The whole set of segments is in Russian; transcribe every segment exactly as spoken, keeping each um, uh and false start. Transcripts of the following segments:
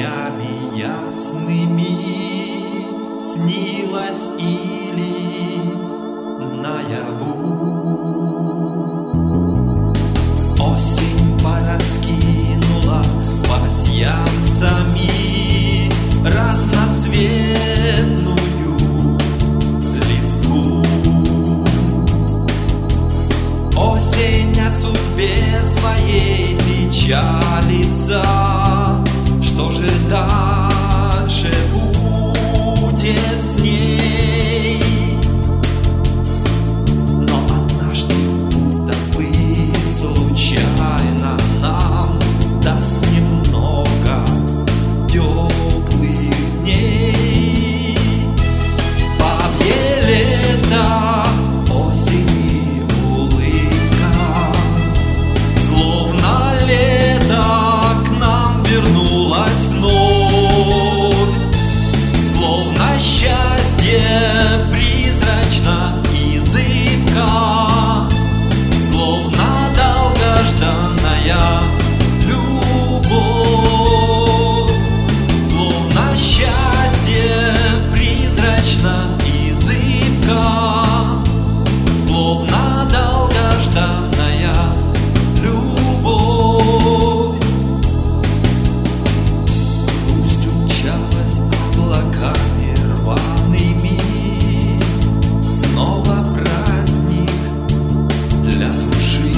днями ясными снилась или наяву. Осень пораскинула пасьянцами разноцветную листву. Осень о судьбе своей печалится. Что же дальше будет с ней? Но однажды будто бы случайно нам даст немного теплых дней. Бабье лето, осени улыбка, словно лето к нам вернулось вновь, словно счастье призрачно и зыбко, словно долгожданная любовь, словно счастье призрачно и зыбко, словно долгожданная любовь. Пусть умчалась облаками рваными, снова праздник для души.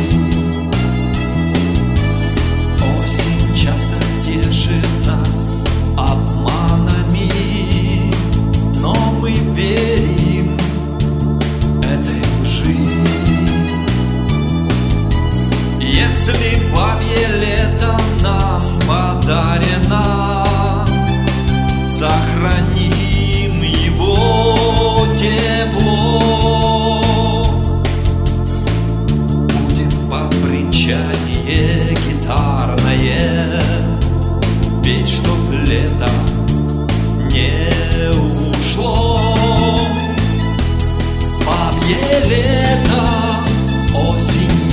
Осень часто тешит нас обманами, но мы верим этой лжи. Если бабье лето нам подарено, сохраним его тепло. Будет под бренчание гитарное петь, чтоб лето не ушло. Бабье лето, осень